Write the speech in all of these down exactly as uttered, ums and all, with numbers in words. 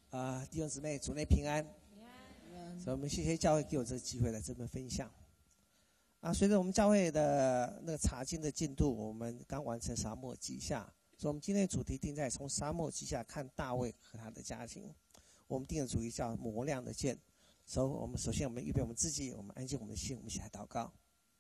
啊、呃，弟兄姊妹，主内平安。所以我们谢谢教会给我这个机会来这边分享。啊，随着我们教会的那个查经的进度，我们刚完成撒母耳记下，所以我们今天的主题定在从撒母耳记下看大卫和他的家庭。我们定的主题叫磨亮的剑。所以我们首先我们预备我们自己，我们安静我们的心，我们一起来祷告。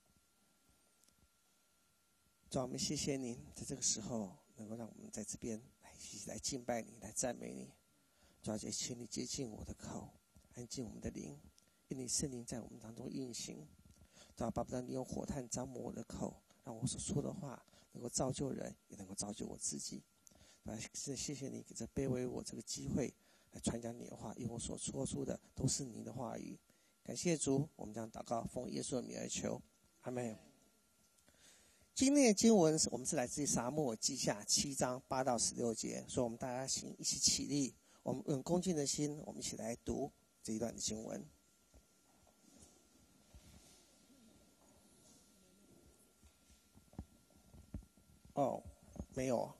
主啊，我们谢谢您在这个时候能够让我们在这边来一起来敬拜你，来赞美你。主啊，也请你接近我的口，安静我们的灵，愿你圣灵在我们当中运行。主啊，巴不得你用火炭沾抹我的口，让我所说的话能够造就人，也能够造就我自己。啊，是谢谢你给这卑微我这个机会来传讲你的话，因为我所说出的都是你的话语。感谢主，我们将祷告奉耶稣的名而求，阿们。今天的经文我们是来自于撒母耳记下七章八到十六节，所以我们大家请一起起立，我们用恭敬的心，我们一起来读这一段的经文。哦，没有，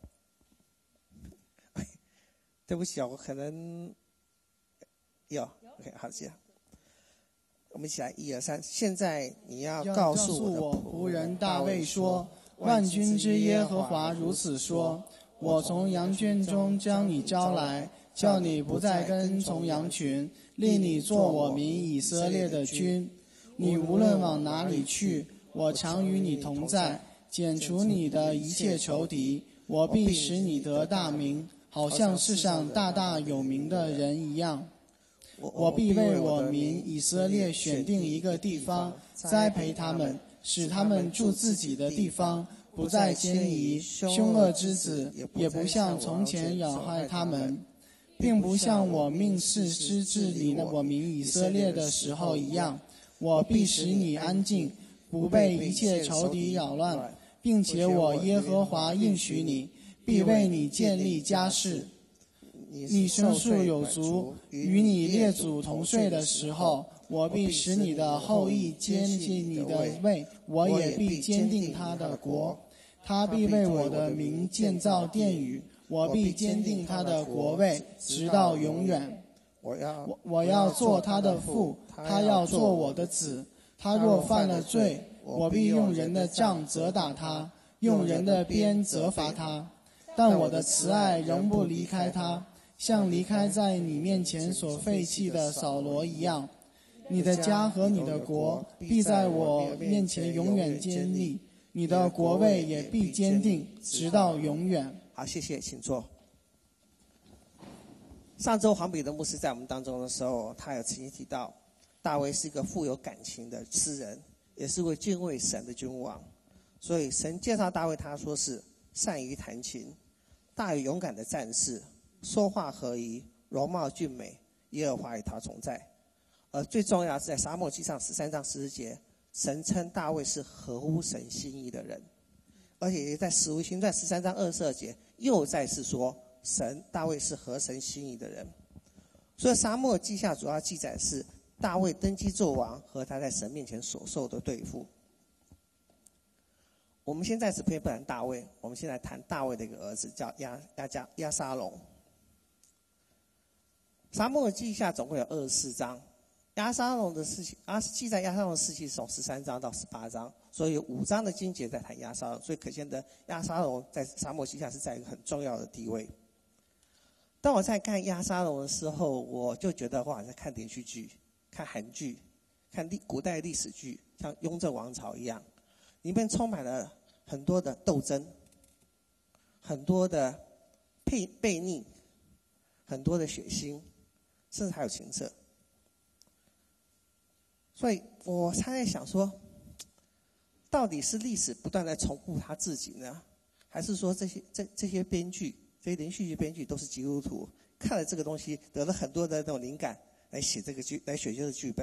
对不起啊，我可能有。OK， 好，这样，我们一起来，一二三。现在你要告诉我仆人大卫说：万军之耶和华如此说，我从羊圈中将你招来，叫你不再跟从羊群，立你做我民以色列的君。你无论往哪里去，我常与你同在，剪除你的一切仇敌，我必使你得大名，好像世上大大有名的人一样。我必为我民以色列选定一个地方，栽培他们，使他们住自己的地方，不再迁移。凶恶之子也不像从前扰害他们，并不像我命世之治理我民以色列的时候一样。我必使你安静，不被一切仇敌扰乱，并且我耶和华应许你，必为你建立家室。你生数有足，与你列祖同睡的时候，我必使你的后裔接近你的位，我也必坚定他的国。他必为我的名建造殿宇，我必坚定他的国位，直到永远。 我要我我要做他的父，他要做我的子。他若犯了罪，我必用人的杖责打他，用人的鞭责罚他。但我的慈爱仍不离开他，像离开在你面前所废弃的扫罗一样。你的家和你的国必在我面前永远坚立，你的国位也必坚定，直到永远。 好，谢谢，请坐。上周黄彼得牧师在我们当中的时候，他有曾经提到，大卫是一个富有感情的诗人，也是位敬畏神的君王。所以神介绍大卫，他说是善于弹琴，大有勇敢的战士，说话合宜，容貌俊美，耶和华与他同在。而最重要的是在撒母耳记上十三章十四节，神称大卫是合乎神心意的人。而且也在使徒行传十三章二十二节又再次说，神大卫是合神心意的人。所以撒母耳记下主要记载是大卫登基做王和他在神面前所受的对付。我们现在只不谈大卫，我们现在谈大卫的一个儿子叫亚亚加亚沙龙。撒母耳记下总共有二十四章，亚沙龙的事情，啊，记载亚沙龙的事情是从十三章到十八章，所以有五章的经节在谈亚沙龙，所以可见的亚沙龙在撒母耳记下是在一个很重要的地位。当我在看亚沙龙的时候，我就觉得我好像在看连续剧、看韩剧、看历古代历史剧，像《雍正王朝》一样，里面充满了很多的斗争，很多的悖悖逆，很多的血腥，甚至还有情色。所以我常在想说，到底是历史不断在重复他自己呢，还是说这些这这些编剧、这些连续剧编剧都是基督徒，看了这个东西得了很多的那种灵感来写这个剧，来写这个剧本？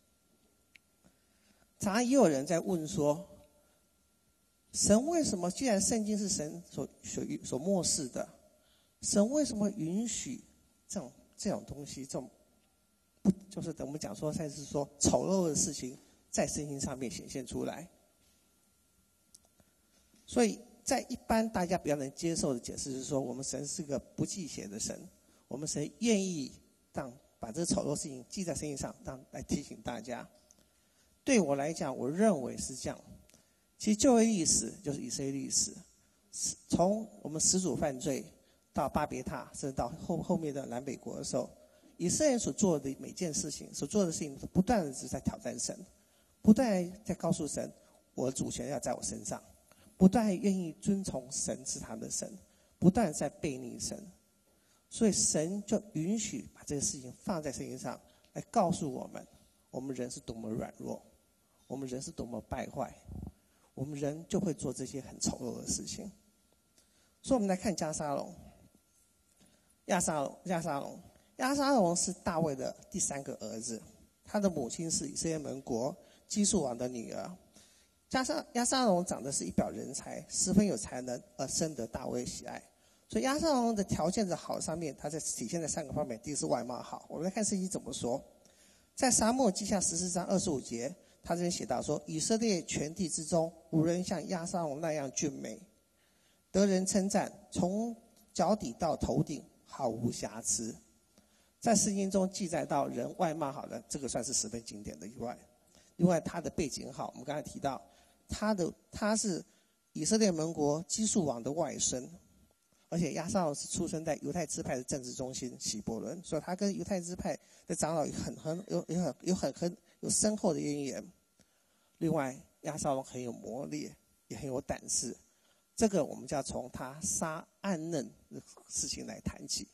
常常也有人在问说，神为什么既然圣经是神所所所漠视的，神为什么允许这种这种东西，这种不就是等我们讲说，才是说丑陋的事情在圣经上面显现出来？所以在一般大家比较能接受的解释是说，我们神是个不忌邪的神，我们神愿意让把这个丑陋事情记在圣经上，让来提醒大家。对我来讲，我认为是这样。其实旧约历史就是以色列历史，从我们始祖犯罪到巴别塔，甚至到后后面的南北国的时候，以色列人所做的每件事情，所做的事情，不断的是在挑战神，不断在告诉神，我的主权要在我身上，不断愿意遵从神是他们的神，不断在背逆神，所以神就允许把这个事情放在圣经上，来告诉我们，我们人是多么软弱，我们人是多么败坏，我们人就会做这些很丑陋的事情。所以我们来看押沙龙，押沙龙，押沙龙，押沙龙是大卫的第三个儿子，他的母亲是以色列门国基述王的女儿。押沙押沙龙长得是一表人才，十分有才能，而深得大卫喜爱。所以押沙龙的条件的好上面，他在体现在三个方面。第一是外貌好，我们来看圣经怎么说。在撒母耳记下十四章二十五节，他这边写到说，以色列全地之中，无人像押沙龙那样俊美，得人称赞，从脚底到头顶毫无瑕疵。在圣经中记载到人外貌好的，这个算是十分经典的以外，另外他的背景好，我们刚才提到他的他是以色列门国基述王的外孙，而且押沙龙是出生在犹太支派的政治中心希伯伦，所以他跟犹太支派的长老有很很有有很有很很有深厚的渊源。另外，押沙龙很有谋略，也很有胆识。这个我们就要从他杀暗嫩的事情来谈起。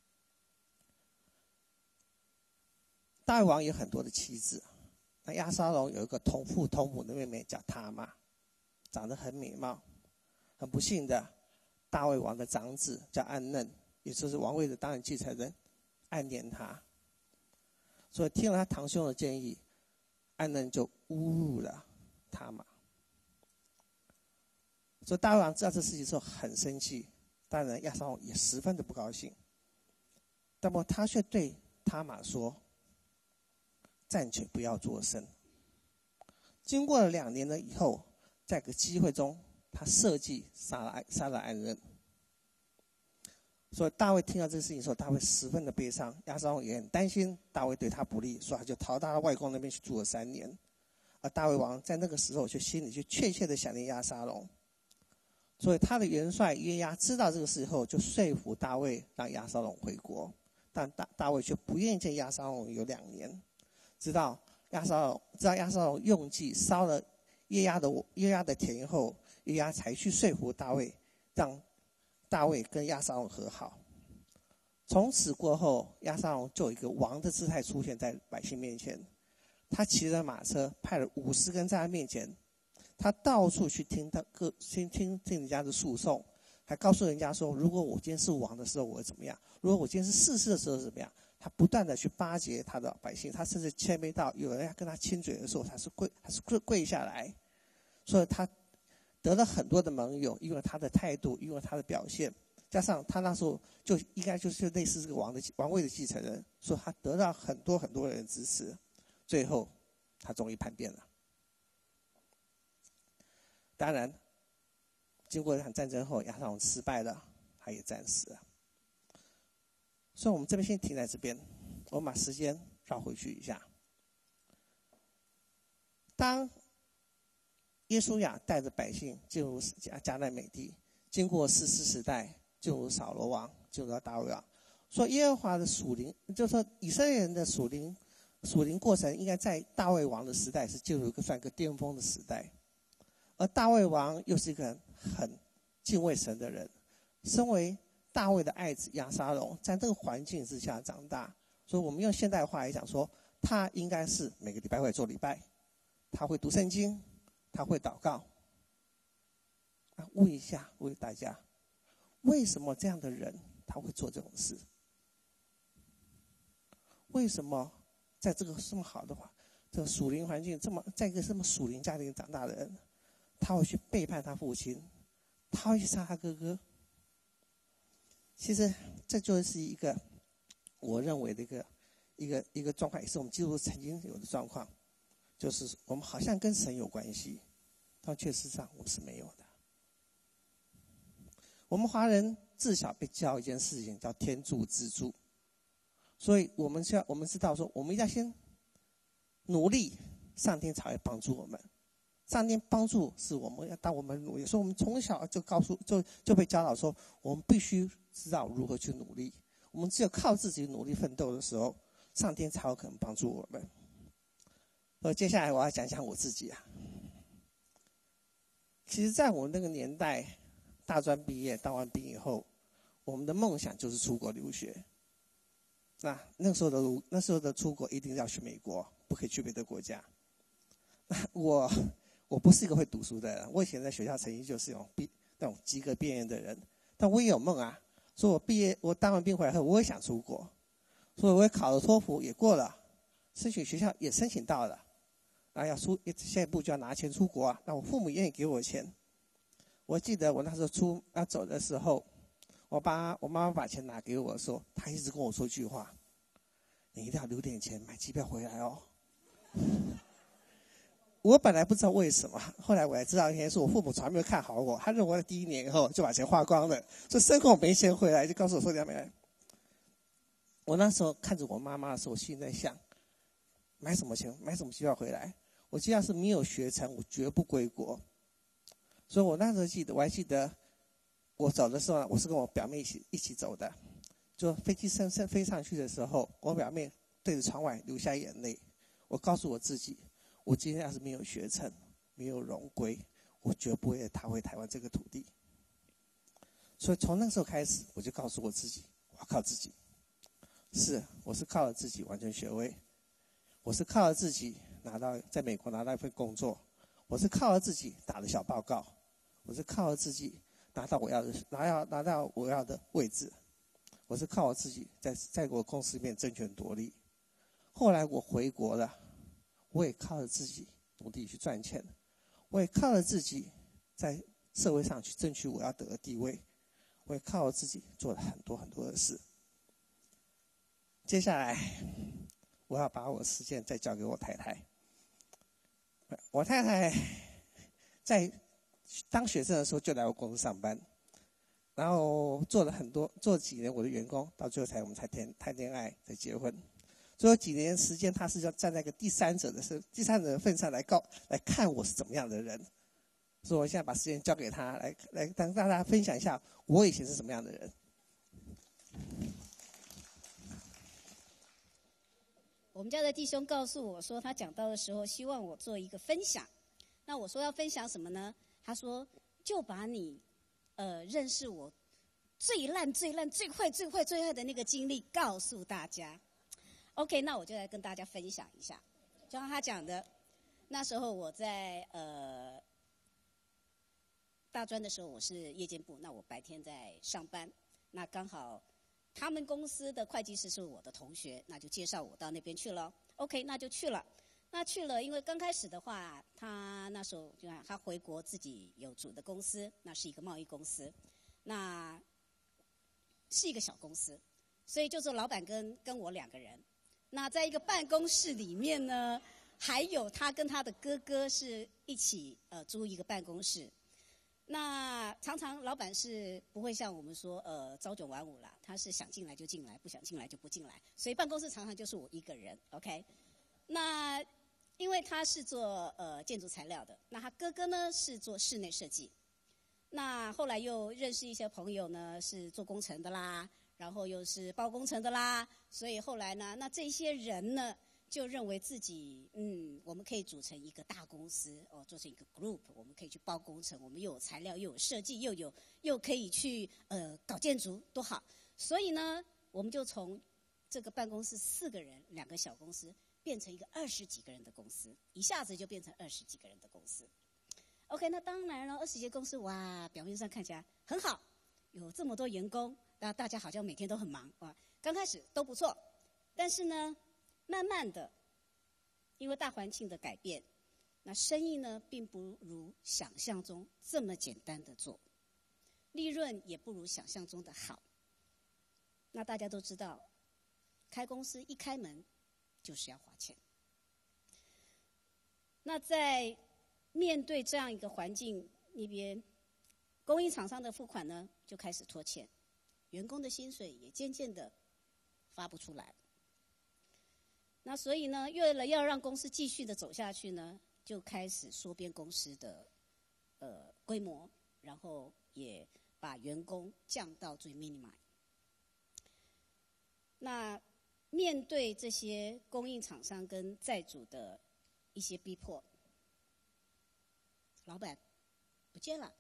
大卫王有很多的妻子，那押沙龙有一个同父同母的妹妹叫他玛，长得很美貌。很不幸的，大卫王的长子叫暗嫩，也就是王位的当然继承人，暗恋他。所以听了他堂兄的建议，暗嫩就侮辱了他玛。所以大卫王知道这事情的时候很生气，当然押沙龙也十分的不高兴。那么他却对他玛说，暂且不要作声。经过了两年了以后，在个机会中，他设计杀了杀了暗嫩。所以大卫听到这个事情的时候，大卫十分的悲伤，押沙龙也很担心大卫对他不利，所以他就逃到他外公那边去住了三年。而大卫王在那个时候却心里就确切的想念押沙龙，所以他的元帅约押知道这个事后，就说服大卫让押沙龙回国，但大大卫却不愿意见押沙龙有两年，直到押沙龙知道押沙龙用计烧了约押的约押的田后，约押才去说服大卫，让大卫跟押沙龙和好。从此过后，押沙龙就有一个王的姿态出现在百姓面前。他骑着马车，派了五十个人在他面前，他到处去听他各听听听人家的诉讼，还告诉人家说，如果我今天是王的时候我会怎么样，如果我今天是士师的时候怎么样。他不断的去巴结他的百姓，他甚至谦卑到有人要跟他亲嘴的时候，他是跪他是跪跪下来。所以他得了很多的盟友，因为他的态度，因为他的表现，加上他那时候就应该就是类似这个王的王位的继承人，所以他得到很多很多人的支持。最后他终于叛变了。当然经过一场战争后，押沙龙失败了，他也战死了。所以我们这边先停在这边，我们把时间绕回去一下。当耶稣亚带着百姓进入迦迦南美地，经过士师时代，进入扫罗王，进入到大卫王，说耶和华的属灵，就是说以色列人的属灵属灵过程，应该在大卫王的时代是进入一个算一个巅峰的时代。而大卫王又是一个很敬畏神的人，身为大卫的爱子押沙龙，在这个环境之下长大，所以我们用现代话来讲说，他应该是每个礼拜会做礼拜，他会读圣经，他会祷告。那问一下，问大家，为什么这样的人他会做这种事？为什么在这个这么好的话，这个属灵环境，这么在一个这么属灵家庭长大的人，他会去背叛他父亲，他会去杀他哥哥？其实这就是一个我认为的一个一个一个状况，也是我们基督徒曾经有的状况，就是我们好像跟神有关系，但确实上我们是没有的。我们华人自小被教一件事情叫天助自助， 所以我们需要我们知道说，我们要先努力，上天才会帮助我们。上天帮助是我们要当我们努力，所以我们从小就告诉就就被教导说，我们必须知道如何去努力。我们只有靠自己努力奋斗的时候，上天才有可能帮助我们。所以接下来我要讲讲我自己啊。其实在我那个年代，大专毕业当完兵以后，我们的梦想就是出国留学。那那时候的那时候的出国一定要去美国，不可以去别的国家。那我我不是一个会读书的人，我以前在学校成绩就是那种毕那种及格边缘的人，但我也有梦啊。所以我毕业我当完兵回来后，我也想出国，所以我也考了托福也过了，申请学校也申请到了。那要出下一步就要拿钱出国啊，那我父母愿意给我钱。我记得我那时候出要走的时候，我爸我妈妈把钱拿给我的时候，她一直跟我说一句话：你一定要留点钱买机票回来哦。我本来不知道为什么，后来我才知道，原来是我父母从来没有看好我，他认为我在第一年以后就把钱花光了，所以生活没钱回来，就告诉我说你要没来。我那时候看着我妈妈的时候，我心里在想，买什么钱买什么机票回来？我既然是没有学成，我绝不归国。所以我那时候记得，我还记得我走的时候，我是跟我表妹一起一起走的。就飞机升升飞上去的时候，我表妹对着窗外流下眼泪。我告诉我自己，我今天要是没有学成，没有荣归，我绝不会踏回台湾这个土地。所以从那个时候开始，我就告诉我自己，我要靠自己。是，我是靠着自己完成学位，我是靠着自己拿到在美国拿到一份工作，我是靠着自己打了小报告，我是靠着自己拿到我要的拿到拿到我要的位置，我是靠我自己在在我公司里面争权夺利。后来我回国了，我也靠着自己努力去赚钱，我也靠着自己在社会上去争取我要得的地位，我也靠着自己做了很多很多的事。接下来我要把我的时间再交给我太太。我太太在当学生的时候就来我公司上班，然后做了很多做了几年我的员工，到最后才我们才谈谈恋爱才结婚。所以有几年时间，他是要站在一个第三者的身第三者的份上来告来看我是怎么样的人。所以我现在把时间交给他，来来跟大家分享一下我以前是什么样的人。 我们家的弟兄告诉我说，他讲到的时候希望我做一个分享。那我说要分享什么呢？他说就把你呃认识我最烂最烂最坏最坏最坏的那个经历告诉大家。OK， 那我就来跟大家分享一下。就像他讲的，那时候我在呃大专的时候，我是夜间部，那我白天在上班，那刚好他们公司的会计师是我的同学，那就介绍我到那边去了。OK， 那就去了。那去了，因为刚开始的话，他那时候就看他回国自己有组的公司，那是一个贸易公司，那是一个小公司，所以就是老板跟跟我两个人。那在一个办公室里面呢，还有他跟他的哥哥是一起呃租一个办公室。那常常老板是不会像我们说呃朝九晚五啦，他是想进来就进来，不想进来就不进来，所以办公室常常就是我一个人 ，OK。那因为他是做呃建筑材料的，那他哥哥呢是做室内设计，那后来又认识一些朋友呢是做工程的啦，然后又是包工程的啦，所以后来呢，那这些人呢就认为自己嗯，我们可以组成一个大公司哦，做成一个 group， 我们可以去包工程，我们又有材料，又有设计，又有又可以去呃搞建筑，多好！所以呢，我们就从这个办公室四个人，两个小公司，变成一个二十几个人的公司，一下子就变成二十几个人的公司。OK， 那当然了，二十几个公司，哇，表面上看起来很好，有这么多员工，那大家好像每天都很忙啊。刚开始都不错，但是呢，慢慢的，因为大环境的改变，那生意呢并不如想象中这么简单的做，利润也不如想象中的好。那大家都知道，开公司一开门就是要花钱。那在面对这样一个环境那边，供应厂商的付款呢就开始拖欠，员工的薪水也渐渐的发不出来。 那所以呢，为了要让公司继续的走下去呢，就开始缩编公司的呃规模，然后也把员工降到最 minimum。那面对这些供应厂商跟债主的一些逼迫，老板不见了。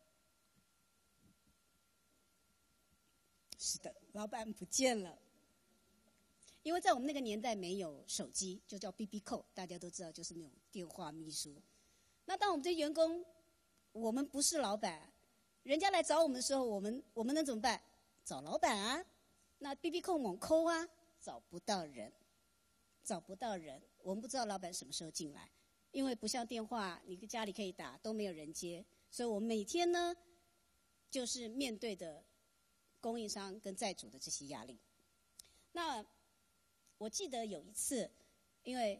是的，老板不见了。因为在我们那个年代没有手机，就叫 B B 扣，大家都知道，就是那种电话秘书。那当我们这员工，我们不是老板，人家来找我们的时候，我们我们能怎么办？找老板啊。那 B B 扣猛扣啊，找不到人，找不到人，我们不知道老板什么时候进来，因为不像电话，你家里可以打，都没有人接，所以我们每天呢，就是面对的供应商跟债主的这些压力。那我记得有一次，因为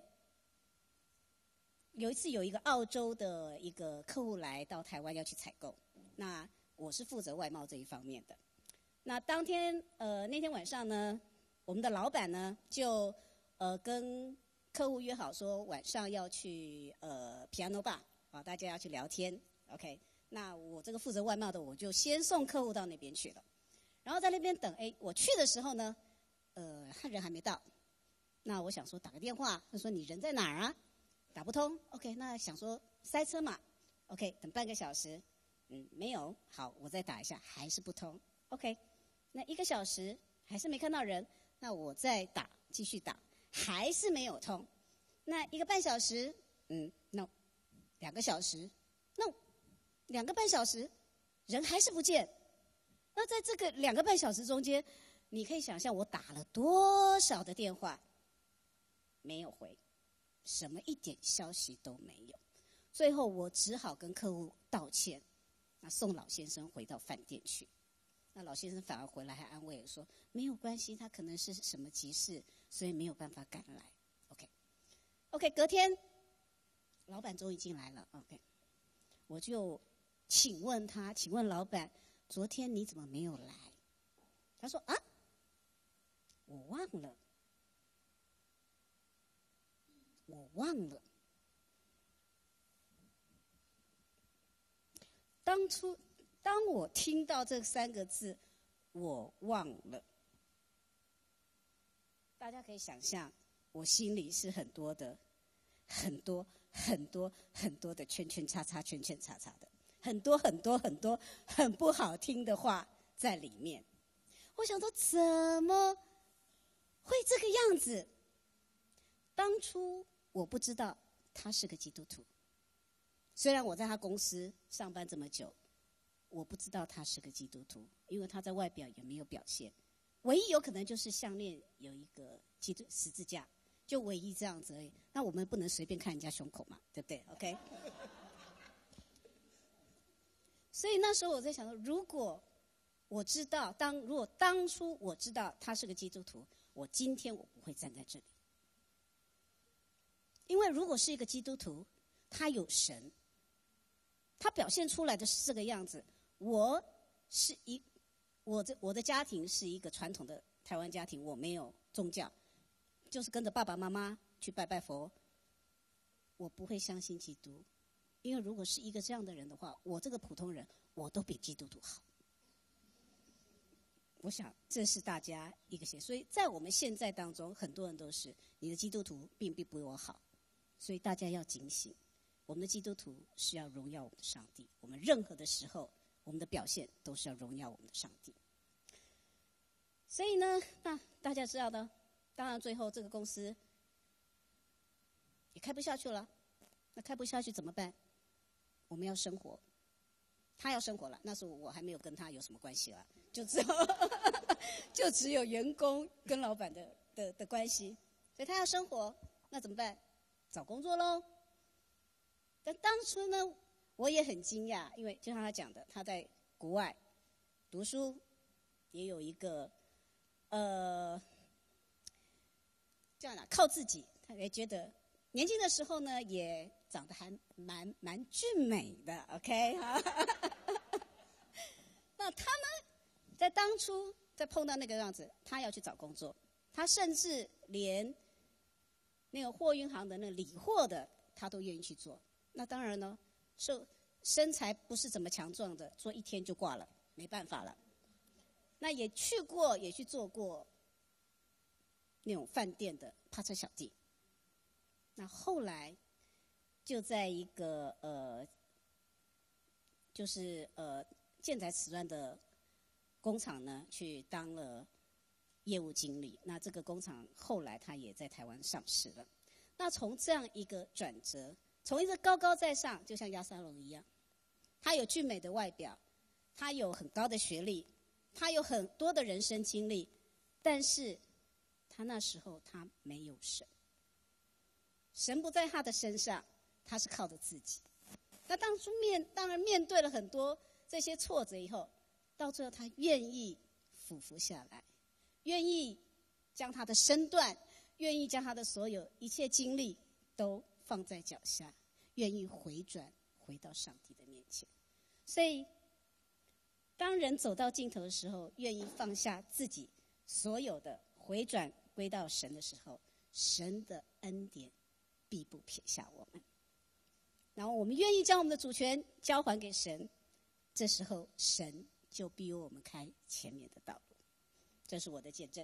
有一次有一个澳洲的一个客户来到台湾要去采购，那我是负责外贸这一方面的。那当天呃那天晚上呢，我们的老板呢就呃跟客户约好说晚上要去呃 piano bar 啊，大家要去聊天 ，OK。那我这个负责外贸的，我就先送客户到那边去了，然后在那边等。哎，我去的时候呢，呃，他人还没到。那我想说打个电话，他说你人在哪儿啊？打不通 ，OK。那想说塞车嘛 ，OK， 等半个小时，嗯，没有，好，我再打一下，还是不通 ，OK。那一个小时还是没看到人，那我再打，继续打，还是没有通。那一个半小时，嗯 ，no， 两个小时 ，no， 两个半小时，人还是不见。那在这个两个半小时中间，你可以想象我打了多少的电话，没有回，什么一点消息都没有。最后我只好跟客户道歉，那送老先生回到饭店去。那老先生反而回来还安慰我说，没有关系，他可能是什么急事，所以没有办法赶来。OK，OK，、OK, 隔天老板终于进来了。OK， 我就请问他，请问老板，昨天你怎么没有来？他说啊，我忘了，我忘了。当初当我听到这三个字，我忘了，大家可以想象，我心里是很多的、很多、很多、很多的圈圈叉叉、圈圈叉叉的，很多很多很多很不好听的话在里面。我想说，怎么会这个样子？当初我不知道他是个基督徒，虽然我在他公司上班这么久，我不知道他是个基督徒，因为他在外表也没有表现，唯一有可能就是项链有一个基督十字架，就唯一这样子而已。那我们不能随便看人家胸口嘛，对不对 ？OK。所以那时候我在想说，如果我知道当如果当初我知道他是个基督徒，我今天我不会站在这里，因为如果是一个基督徒，他有神，他表现出来的是这个样子。我是一，我的我的家庭是一个传统的台湾家庭，我没有宗教，就是跟着爸爸妈妈去拜拜佛。我不会相信基督，因为如果是一个这样的人的话，我这个普通人我都比基督徒好。我想这是大家一个写，所以在我们现在当中，很多人都是你的基督徒并不比我好，所以大家要警醒。我们的基督徒是要荣耀我们的上帝，我们任何的时候，我们的表现都是要荣耀我们的上帝。所以呢，那大家知道的，当然最后这个公司也开不下去了。那开不下去怎么办？我们要生活，他要生活了。那时候我还没有跟他有什么关系了，就只有就只有员工跟老板的的的关系。所以他要生活，那怎么办？找工作喽。但当初呢，我也很惊讶，因为就像他讲的，他在国外读书，也有一个呃，这样的靠自己，他也觉得年轻的时候呢，也长得还蛮蛮俊美的 ，OK 哈。那他呢，在当初在碰到那个样子，他要去找工作，他甚至连那个货运行的那理货的，他都愿意去做。那当然呢，身身材不是怎么强壮的，做一天就挂了，没办法了。那也去过，也去做过那种饭店的趴车小弟。那后来就在一个呃，就是呃建材瓷砖的工厂呢，去当了业务经理。那这个工厂后来他也在台湾上市了。那从这样一个转折，从一个高高在上，就像亚沙龙一样，他有俊美的外表，他有很高的学历，他有很多的人生经历，但是他那时候他没有神，神不在他的身上，他是靠着自己。那当初面当然面对了很多这些挫折以后，到最后他愿意俯伏下来，愿意将他的身段，愿意将他的所有一切经历都放在脚下，愿意回转回到上帝的面前。所以当人走到尽头的时候，愿意放下自己所有的，回转归到神的时候，神的恩典必不撇下我们。然后我们愿意将我们的主权交还给神，这时候神就必为我们开前面的道路。这是我的见证。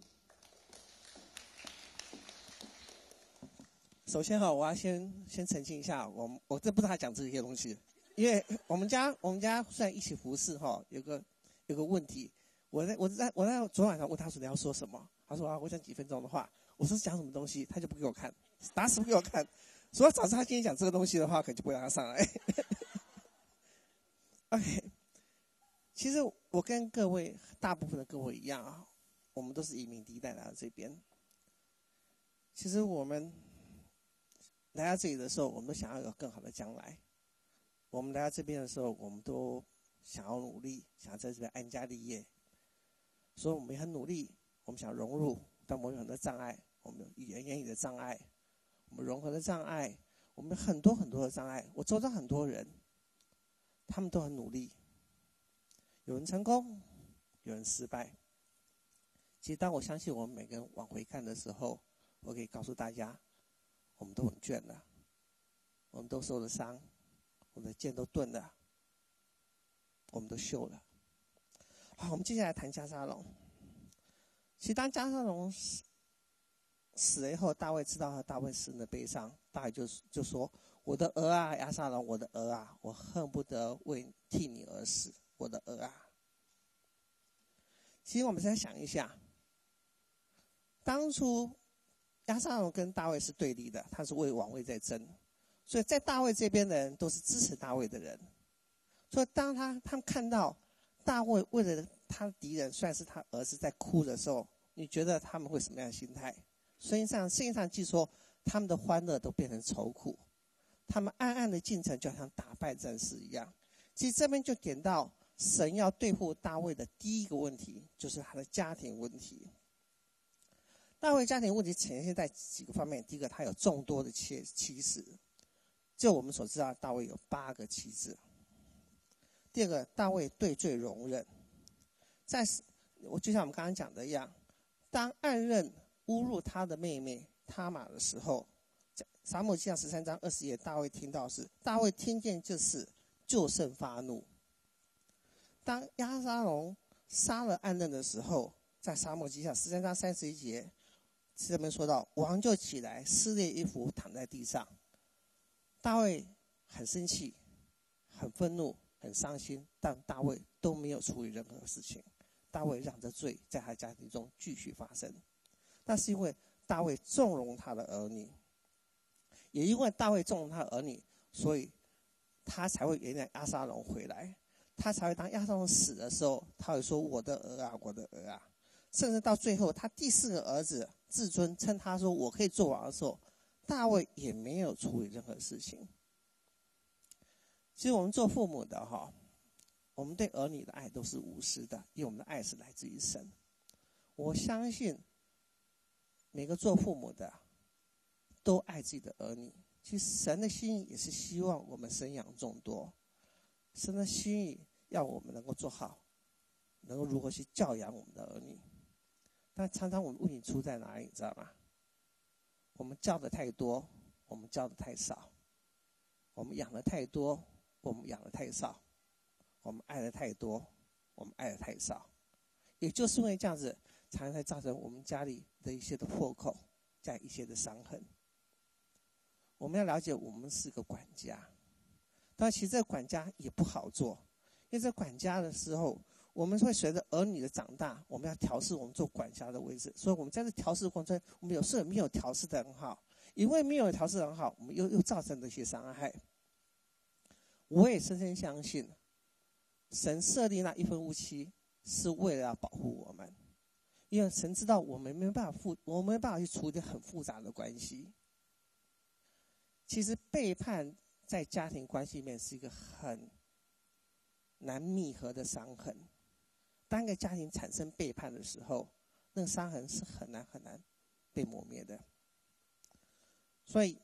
首先哈，我要先先澄清一下，我我真不太讲这些东西，因为我们家我们家虽然一起服侍哈，有个有个问题，我在我在我在昨天晚上问他说你要说什么，他说啊我讲几分钟的话，我说讲什么东西，他就不给我看，打死不给我看，所以早知道他今天讲这个东西的话，可能就不会让他上来。OK， 其实我跟各位大部分的各位一样啊，我们都是移民第一代来到这边。其实我们来到这里的时候，我们都想要有更好的将来。我们来到这边的时候，我们都想要努力，想要在这边安家立业。所以我们也很努力，我们想融入，但我们有很多障碍，我们有语言言语的障碍，我们融合的障碍，我们有很多很多的障碍。我周遭很多人，他们都很努力，有人成功，有人失败。其实当我相信我们每个人往回看的时候，我可以告诉大家，我们都很倦了，我们都受了伤，我们的剑都钝了，我们都锈了。好，我们接下来谈迦沙龙。其实当迦沙龙死死了以后，大卫知道他大卫死的悲伤，大卫就就说：“我的儿啊，押沙龙，我的儿啊，我恨不得为替你而死，我的儿啊。”其实我们再想一下，当初押沙龙跟大卫是对立的，他是为王位在争，所以在大卫这边的人都是支持大卫的人。所以当他他们看到大卫为了他的敌人，虽然是他儿子在哭的时候，你觉得他们会什么样的心态？圣经上圣经上记说，他们的欢乐都变成愁苦，他们暗暗的进城，就好像打败战士一样。其实这边就点到神要对付大卫的第一个问题，就是他的家庭问题。大卫家庭问题呈现在几个方面。第一个，他有众多的妻妻子，就我们所知道，大卫有八个妻子。第二个，大卫对罪容忍。在我就像我们刚刚讲的一样，当暗刃侮辱他的妹妹他玛的时候，撒母耳记上十三章二十页，大卫听到是大卫听见就是就甚发怒。当押沙龙杀了暗刃的时候，在撒母耳记下十三章三十一节，这边说到王就起来撕裂衣服躺在地上。大卫很生气，很愤怒，很伤心，但大卫都没有处理任何事情。大卫让这罪在他家庭中继续发生，那是因为大卫纵容他的儿女，也因为大卫纵容他的儿女，所以他才会原谅押沙龙回来，他才会当押沙龙死的时候，他会说我的儿啊，我的儿啊。甚至到最后他第四个儿子至尊称他说我可以做王的时候，大卫也没有处理任何事情。其实我们做父母的哈，我们对儿女的爱都是无私的，因为我们的爱是来自于神。我相信每个做父母的都爱自己的儿女。其实神的心意也是希望我们生养众多，神的心意要我们能够做好，能够如何去教养我们的儿女。但常常我们问题出在哪里，你知道吗？ 我们叫的太多，我们叫的太少；我们养的太多，我们养的太少；我们爱的太多，我们爱的太少。也就是因为这样子，才会造成我们家里的一些的破口，在一些的伤痕。我们要了解，我们是个管家，但其实这个管家也不好做，因为在管家的时候，我们会随着儿女的长大，我们要调试我们做管家的位置，所以我们在这调试过程中，我们有时候没有调试得很好，因为没有调试得很好，我们又又造成了一些伤害。我也深深相信，神设立那一夫一妻是为了要保护我们，因为神知道我们没办法复，我们没办法去处理很复杂的关系。其实背叛在家庭关系里面是一个很难弥合的伤痕。当一个家庭产生背叛的时候，那个伤痕是很难很难被磨灭的。所以，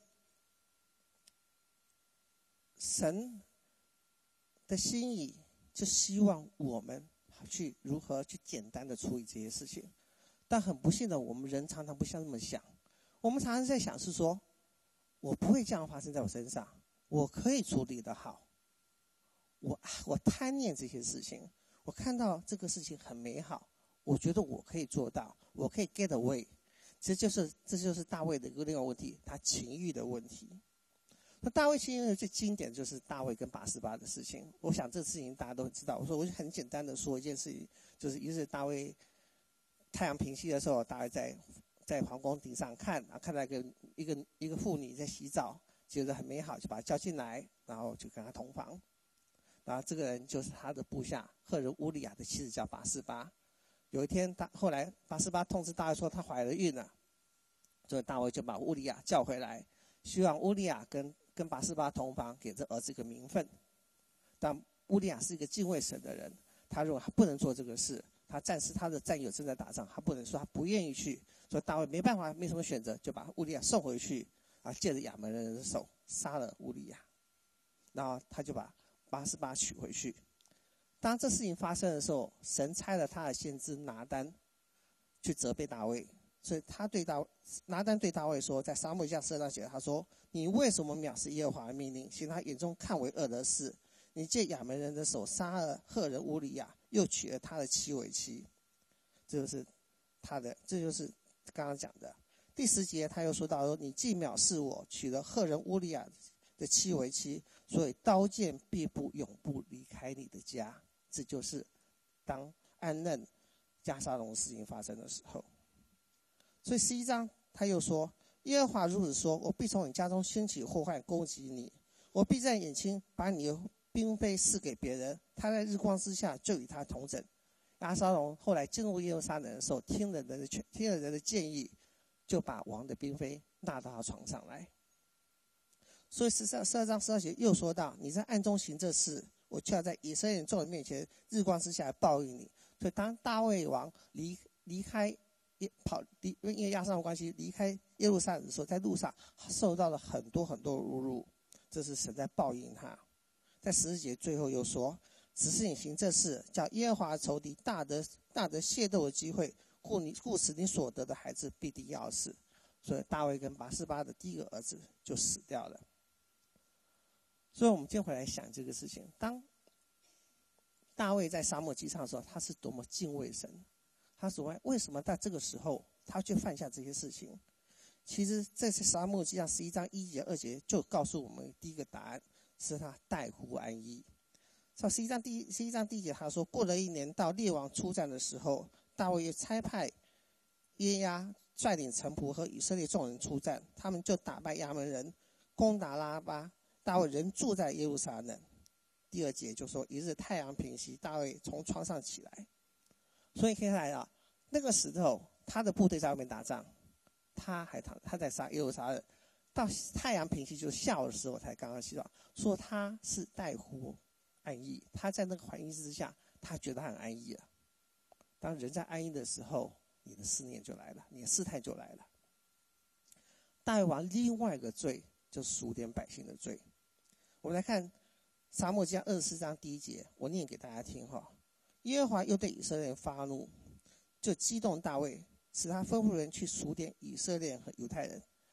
神的心意就希望我们去如何去简单的处理这些事情。但很不幸的，我们人常常不像这么想。我们常常在想是说，我不会这样发生在我身上，我可以处理得好。我我贪念这些事情，我看到这个事情很美好，我觉得我可以做到，我可以 get away。这就是这就是大卫的一个另外问题，他情欲的问题。那大卫情欲的最经典就是大卫跟拔示巴的事情。我想这个事情大家都知道。我说我就很简单的说一件事情，就是一是大卫太阳平息的时候，大卫在在皇宫顶上看，然后看到一个一个一个妇女在洗澡，觉得很美好，就把她叫进来，然后就跟她同房。然后这个人就是他的部下赫人乌利亚的妻子，叫拔示巴。有一天大后来拔示巴通知大卫说她怀了孕了，所以大卫就把乌利亚叫回来，希望乌利亚跟跟拔示巴同房，给这儿子一个名分。但乌利亚是一个敬畏神的人，他认为他不能做这个事，他战士他的战友正在打仗，他不能说他不愿意去，所以大卫没办法，没什么选择，就把乌利亚送回去，啊，借着亚扪人的手杀了乌利亚，然后他就把拔示巴娶回去。当这事情发生的时候，神差了他的先知拿单去责备大卫，所以他对大拿单对大卫说，在撒母耳记下十二章写，他说：“你为什么藐视耶和华的命令，行他眼中看为恶的事？你借亚扪人的手杀了赫人乌利亚，又娶了他的妻为妻。”这就是他的，这就是刚刚讲的第十节。他又说到说：“你既藐视我，娶了赫人乌利亚的妻为妻，所以刀剑必不永不离开你的家。”这就是当暗嫩押沙龙事情发生的时候。所以十一章他又说：“耶和华如此说，我必从你家中兴起祸患攻击你，我必在眼前把你的嫔妃赐给别人，他在日光之下就与他同枕。”押沙龙后来进入耶路撒冷的时候，听了人的听了人的建议，就把王的嫔妃纳到他床上来。所以十二十二章十二节又说到：“你在暗中行这事，我就要在以色列人众人面前日光之下报应你。”所以当大卫王离离开跑离因为押沙龙关系离开耶路撒冷的时候，在路上受到了很多很多侮辱，这是神在报应他。在十四节最后又说：“只是你行这事，叫耶和华的仇敌大得大得械斗的机会，故你故使你所得的孩子必定要死。”所以大卫跟拔示巴的第一个儿子就死掉了。所以我们今天回来想这个事情，当大卫在撒母耳记上的时候，他是多么敬畏神，他所谓为什么在这个时候他却犯下这些事情？其实这次撒母耳记上十一章一节二节就告诉我们第一个答案，是他怠忽安逸。在十一章第一十一章第一节他说：“过了一年，到列王出战的时候，大卫也差派耶押率领臣仆和以色列众人出战，他们就打败亚扪人，攻打拉巴。大卫仍住在耶路撒冷。”第二节就说：“一日太阳平息，大卫从床上起来。”所以可以看啊，那个时候他的部队在外面打仗，他还他在杀耶路撒冷，到太阳平息就是下午的时候才刚刚起床，说他是怠忽安逸。他在那个环境之下，他觉得很安逸了。当人在安逸的时候，你的思念就来了，你的试探就来了。大卫王另外一个罪就是数点百姓的罪。我们来看撒母耳记二十四章第一节，我念给大家听哈。耶和华又对以色列人发怒，就激动大卫，使他吩咐人去数点以色列人和犹太人。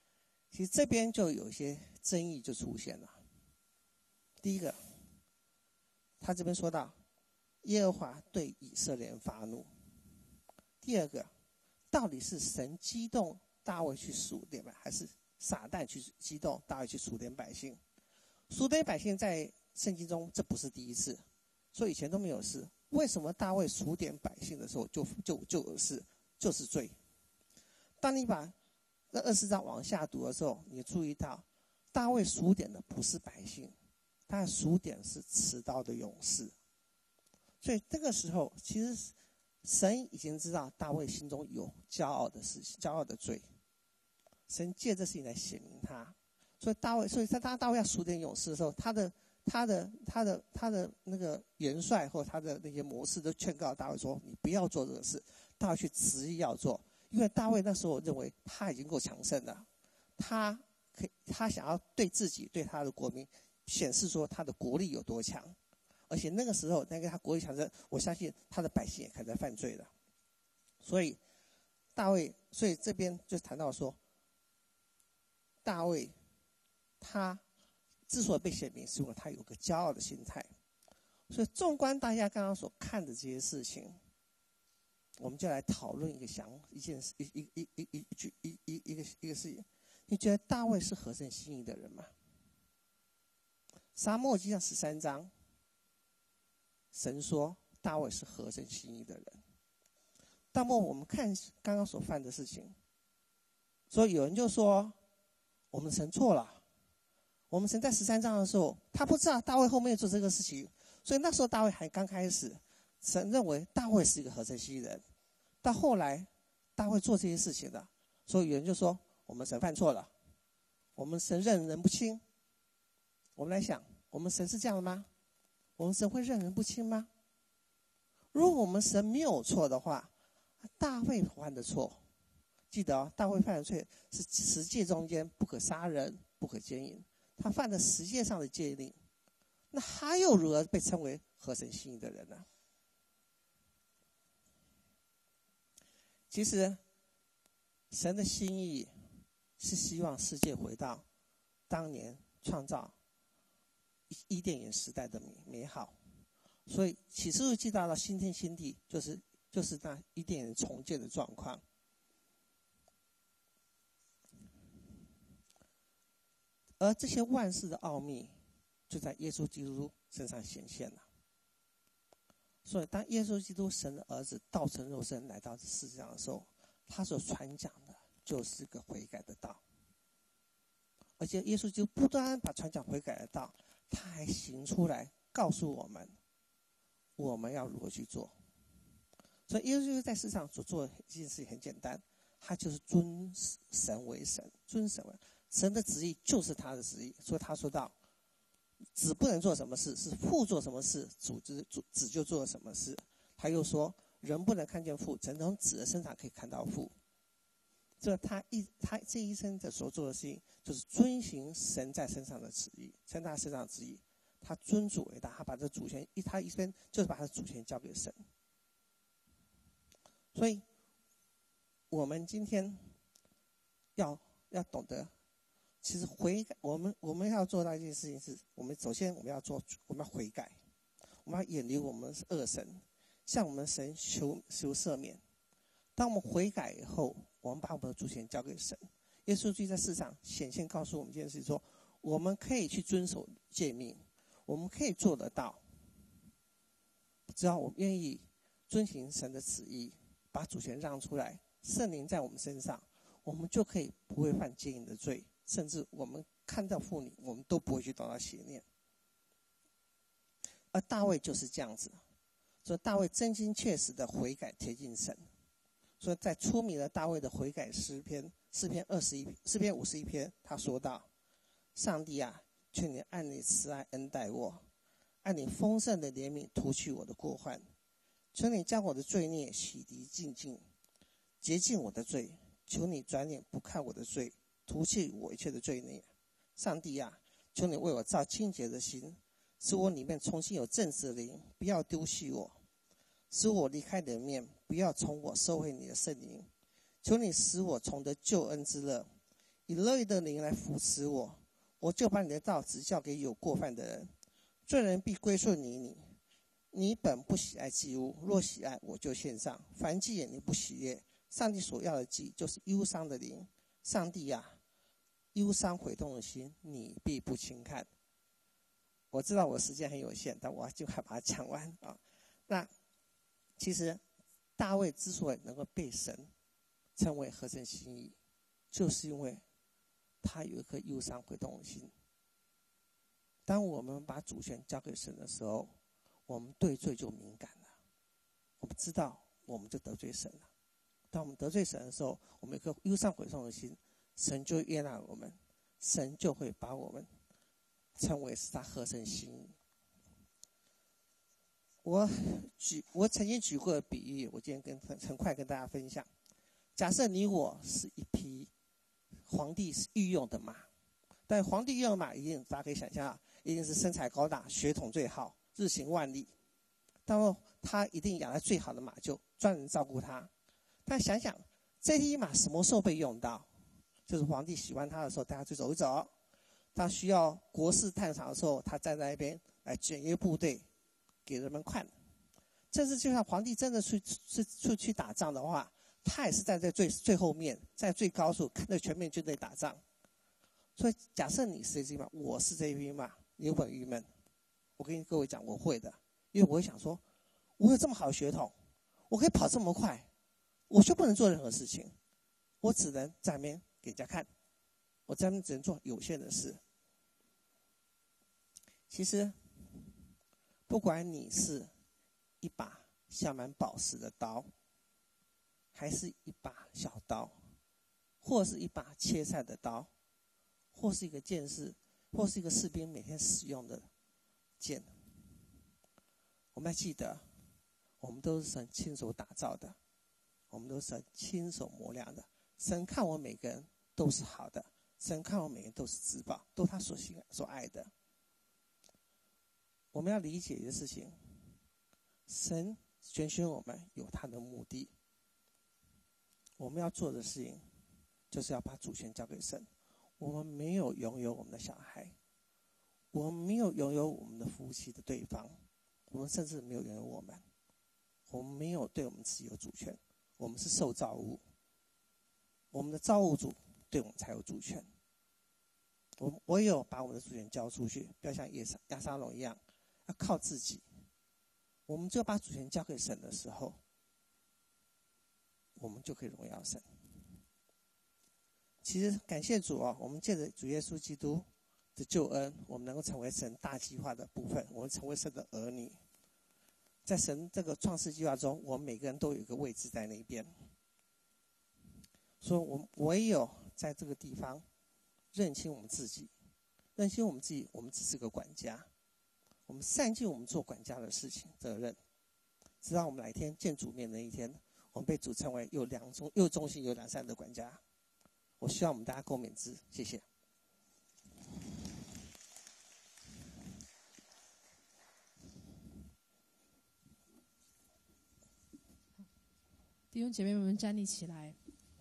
其实这边就有一些争议就出现了。第一个，他这边说到耶和华对以色列人发怒。第二个，到底是神激动大卫去数点吧，还是撒旦去激动大卫去数点百姓？数点百姓在圣经中这不是第一次，所以以前都没有事。为什么大卫数点百姓的时候就就就有事，就是罪？当你把那二十章往下读的时候，你注意到大卫数点的不是百姓，他数点是持刀的勇士。所以这个时候，其实神已经知道大卫心中有骄傲的事情，骄傲的罪。神借这事情来显明他。所以大卫，所以在他大卫要数点勇士的时候，他的他的他的他的那个元帅或他的那些谋士都劝告大卫说：“你不要做这个事。”大卫却执意要做，因为大卫那时候认为他已经够强盛了，他可以，他想要对自己、对他的国民显示说他的国力有多强。而且那个时候，那个他国力强盛，我相信他的百姓也开始犯罪了。所以大卫，所以这边就谈到说，大卫他之所以被显明，是因为他有个骄傲的心态。所以纵观大家刚刚所看的这些事情，我们就来讨论一个想一件事，一一一一一句一一一个一个事情。你觉得大卫是合神心意的人吗？撒母耳记上十三章，神说大卫是合神心意的人。那么我们看刚刚所犯的事情，所以有人就说我们神错了。我们神在十三章的时候，他不知道大卫后面做这个事情，所以那时候大卫还刚开始，神认为大卫是一个合神心意人。到后来大卫做这些事情的，所以有人就说我们神犯错了，我们神认人不清。我们来想，我们神是这样的吗？我们神会认人不清吗？如果我们神没有错的话，大卫犯的错，记得哦，大卫犯的罪是十诫中间不可杀人、不可奸淫，他犯了十诫上的诫令，那他又如何被称为合神心意的人呢？其实神的心意是希望世界回到当年创造伊甸园时代的美好，所以启示录记到了新天新地，就是就是那伊甸园重建的状况。而这些万事的奥秘就在耶稣基督身上显现了。所以当耶稣基督神的儿子道成肉身来到这世界上的时候，他所传讲的就是个悔改的道。而且耶稣基督不单把传讲悔改的道，他还行出来告诉我们我们要如何去做。所以耶稣基督在世上所做的一件事情很简单，他就是尊神为神，尊神为神的旨意就是他的旨意。所以他说到子不能做什么事，是父做什么事，主子子就做什么事。他又说人不能看见父，只能从子的身上可以看到父。这他一他这一生的所做的事情，就是遵行神在身上的旨意，神在他身上的旨意。他尊主为大，他把这主权一他一生就是把他的主权交给神。所以我们今天要要懂得，其实悔改，我们我们要做到一件事情是，我们首先我们要做，我们要悔改，我们要远离我们恶神，向我们神求求赦免。当我们悔改以后，我们把我们的主权交给神。耶稣基督在世上显现告诉我们一件事情，说我们可以去遵守诫命，我们可以做得到，只要我们愿意遵行神的旨意，把主权让出来，圣灵在我们身上，我们就可以不会犯奸淫的罪，甚至我们看到妇女，我们都不会去动到邪念。而大卫就是这样子，所以大卫真心切实的悔改贴近神。所以在出名的大卫的悔改诗篇，诗篇二十一诗篇五十一篇，他说道：上帝啊，求你按你慈爱恩待我，按你丰盛的怜悯涂去我的过患，求你将我的罪孽洗涤净尽，洁净我的罪，求你转脸不看我的罪，涂去我一切的罪孽。上帝啊，求你为我造清洁的心，使我里面重新有正直的灵，不要丢弃我，使我离开你的面，不要从我收回你的圣灵。求你使我重得救恩之乐， 以乐意的灵来扶持我，我就把你的道指教给有过犯的人。罪人必归顺你你。你本不喜爱祭物，若喜爱，我就献上。凡祭也你不喜悦，上帝所要的祭就是忧伤的灵。上帝啊，忧伤悔痛的心，你必不轻看。我知道我时间很有限，但我就快把它讲完啊。那其实大卫之所以能够被神称为合神心意，就是因为他有一颗忧伤悔痛的心。当我们把主权交给神的时候，我们对罪就敏感了，我们知道我们就得罪神了。当我们得罪神的时候，我们有一颗忧伤悔痛的心，神就悦纳我们，神就会把我们称为是他合神心意。我举我曾经举过的比喻，我今天跟很很快跟大家分享。假设你我是一匹皇帝御用的马，但皇帝御用的马一定大家可以想象啊，一定是身材高大，血统最好，日行万里。然后他一定养来最好的马厩，专人照顾他。但想想这匹马什么时候被用到？就是皇帝喜欢他的时候，带他去走一走；他需要国事探访的时候，他站在那边来检阅部队，给人们看。甚至就像皇帝真的去去去去打仗的话，他也是站在最最后面，在最高处看着全面军队打仗。所以假设你是这匹马，我是这匹马，你会不会很郁闷？我跟各位讲，我会的，因为我会想说，我有这么好的血统，我可以跑这么快，我就不能做任何事情，我只能在那边给人家看，我在那边只能做有限的事。其实，不管你是一把镶满宝石的刀，还是一把小刀，或是一把切菜的刀，或是一个剑士，或是一个士兵每天使用的剑，我们要记得，我们都是神亲手打造的，我们都是神亲手磨亮的。神看我每个人都是好的，神看我每个人都是至宝，都他所喜所爱的。我们要理解一个事情，神拣选我们有他的目的，我们要做的事情就是要把主权交给神。我们没有拥有我们的小孩，我们没有拥有我们的夫妻的对方，我们甚至没有拥有我们，我们没有对我们自己有主权，我们是受造物，我们的造物主对我们才有主权。我们唯有把我们的主权交出去，不要像亚撒龙一样要靠自己，我们就把主权交给神的时候，我们就可以荣耀神。其实感谢主啊，我们借着主耶稣基督的救恩，我们能够成为神大计划的部分，我们成为神的儿女。在神这个创世计划中，我们每个人都有一个位置在那边。所以我们唯有在这个地方认清我们自己，认清我们自己，我们只是个管家，我们善尽我们做管家的事情责任，直到我们哪一天见主面的那一天，我们被主称为又良忠又忠心又良善的管家。我希望我们大家共勉之，谢谢。 弟兄姐妹们，站立起来。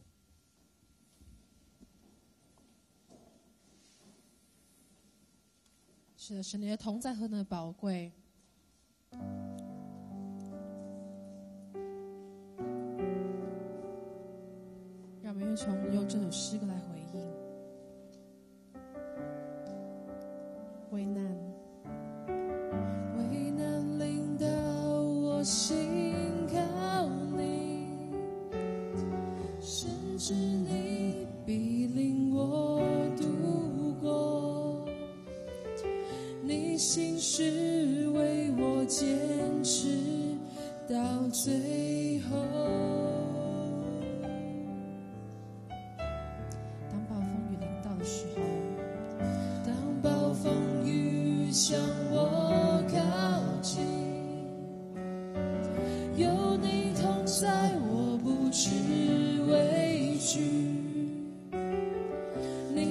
是的，神你的同在何等的宝贵。让我们从用这首诗歌来回应。危难， 危难临到我心靠你，甚至你必领我度过，你心事为我坚持到最后。 当暴风雨临到的时候， 当暴风雨向